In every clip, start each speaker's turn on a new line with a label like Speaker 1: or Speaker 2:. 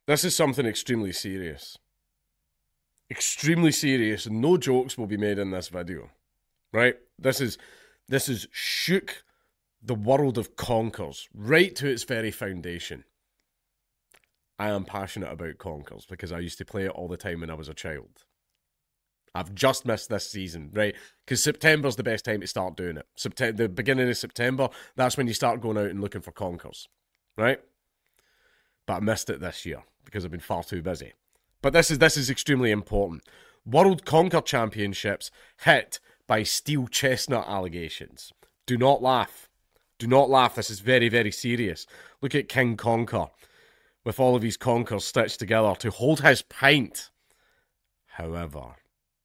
Speaker 1: This is something extremely serious. Extremely serious, and no jokes will be made in this video. Right? This is shook the world of Conkers right to its very foundation. I am passionate about Conkers because I used to play it all the time when I was a child. I've just missed this season, right? Because September's the best time to start doing it. The beginning of September, that's when you start going out and looking for Conkers, right? But I missed it this year because I've been far too busy. But this is extremely important. World Conker Championships hit by steel chestnut allegations. Do not laugh. Do not laugh. This is very, very serious. Look at King Conker with all of his conkers stitched together to hold his pint. However,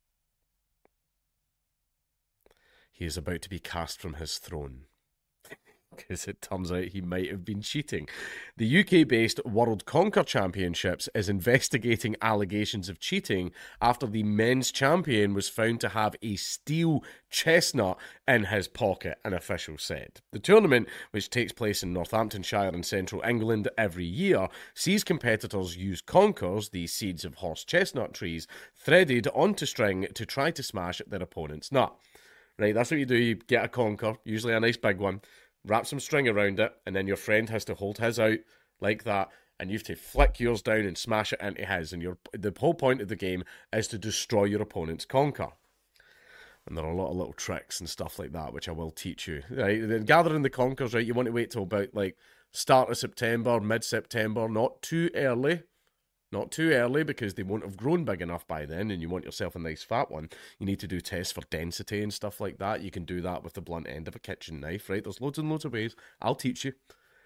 Speaker 1: he is about to be cast from his throne, because it turns out he might have been cheating. The UK-based World Conker Championships is investigating allegations of cheating after the men's champion was found to have a steel chestnut in his pocket, an official said. The tournament, which takes place in Northamptonshire in central England every year, sees competitors use conkers, the seeds of horse chestnut trees, threaded onto string to try to smash their opponent's nut. Right, that's what you do. You get a conker, usually a nice big one, wrap some string around it, and then your friend has to hold his out like that, and you have to flick yours down and smash it into his. And the whole point of the game is to destroy your opponent's conker. And there are a lot of little tricks and stuff like that, which I will teach you. Right, then gathering the conkers, right, you want to wait till about like start of September, mid-September, not too early. Not too early, because they won't have grown big enough by then, and you want yourself a nice fat one. You need to do tests for density and stuff like that. You can do that with the blunt end of a kitchen knife, right? There's loads and loads of ways. I'll teach you,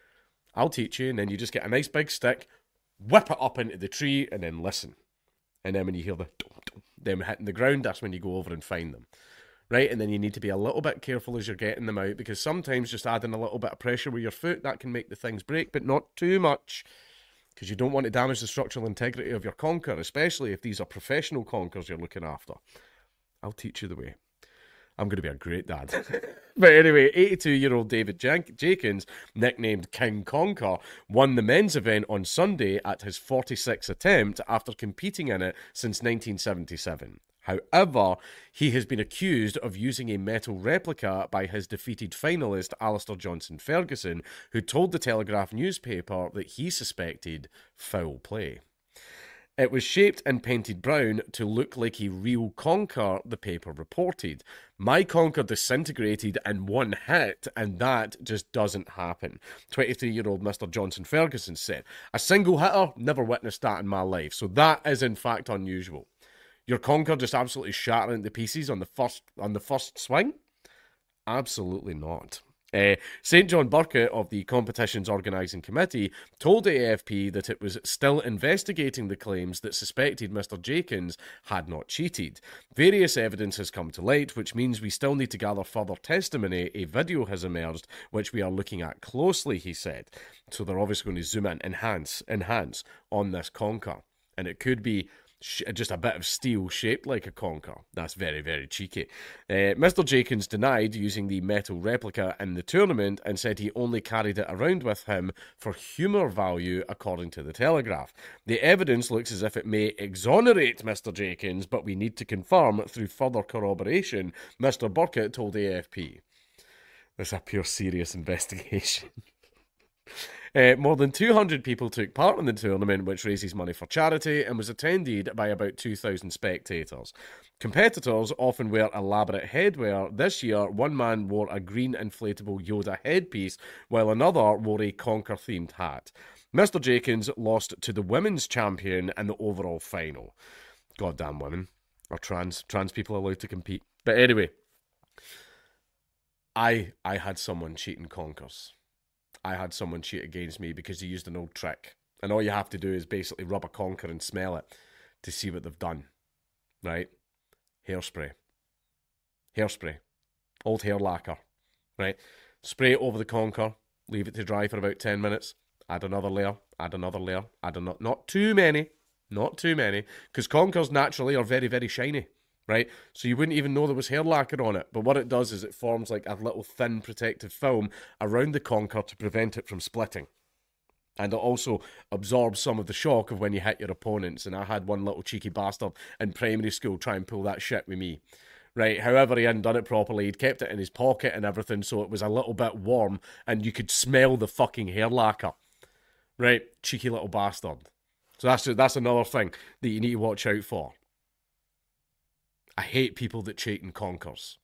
Speaker 1: and then you just get a nice big stick, whip it up into the tree, and then listen. And then when you hear them hitting the ground, that's when you go over and find them. Right, and then you need to be a little bit careful as you're getting them out, because sometimes just adding a little bit of pressure with your foot, that can make the things break, but not too much, because you don't want to damage the structural integrity of your conker, especially if these are professional conkers you're looking after. I'll teach you the way. I'm going to be a great dad. But anyway, 82-year-old David Jenkins, nicknamed King Conker, won the men's event on Sunday at his 46th attempt after competing in it since 1977. However, he has been accused of using a metal replica by his defeated finalist Alistair Johnson Ferguson, who told the Telegraph newspaper that he suspected foul play. It was shaped and painted brown to look like a real conker, the paper reported. My conker disintegrated in one hit, and that just doesn't happen. 23-year-old Mr. Johnson Ferguson said, "A single hitter? Never witnessed that in my life, so that is in fact unusual." Your conker just absolutely shattering into pieces on the first swing? Absolutely not. St John Burkett of the competition's organising committee told AFP that it was still investigating the claims that suspected Mr. Jenkins had not cheated. Various evidence has come to light, which means we still need to gather further testimony. A video has emerged, which we are looking at closely, he said. So they're obviously going to zoom in, enhance on this conker. And it could be just a bit of steel shaped like a conker. That's very, very cheeky. Mr. Jenkins denied using the metal replica in the tournament and said he only carried it around with him for humour value, according to the Telegraph. The evidence looks as if it may exonerate Mr. Jenkins, but we need to confirm through further corroboration, Mr. Burkett told AFP. This is a pure serious investigation. More than 200 people took part in the tournament, which raises money for charity and was attended by about 2,000 spectators. Competitors often wear elaborate headwear. This year, one man wore a green inflatable Yoda headpiece, while another wore a Conker-themed hat. Mr. Jenkins lost to the women's champion in the overall final. Goddamn women. Are trans people allowed to compete? But anyway, I had someone cheating Conkers. I had someone cheat against me because he used an old trick. And all you have to do is basically rub a conker and smell it to see what they've done. Right? Hairspray. Old hair lacquer. Right? Spray it over the conker. Leave it to dry for about 10 minutes. Add another layer. Not too many. Because conkers naturally are very, very shiny. Right? So you wouldn't even know there was hair lacquer on it. But what it does is it forms like a little thin protective film around the conker to prevent it from splitting. And it also absorbs some of the shock of when you hit your opponents. And I had one little cheeky bastard in primary school try and pull that shit with me. Right, however, he hadn't done it properly. He'd kept it in his pocket and everything, so it was a little bit warm, and you could smell the fucking hair lacquer. Right, cheeky little bastard. So that's another thing that you need to watch out for. I hate people that cheat in conkers.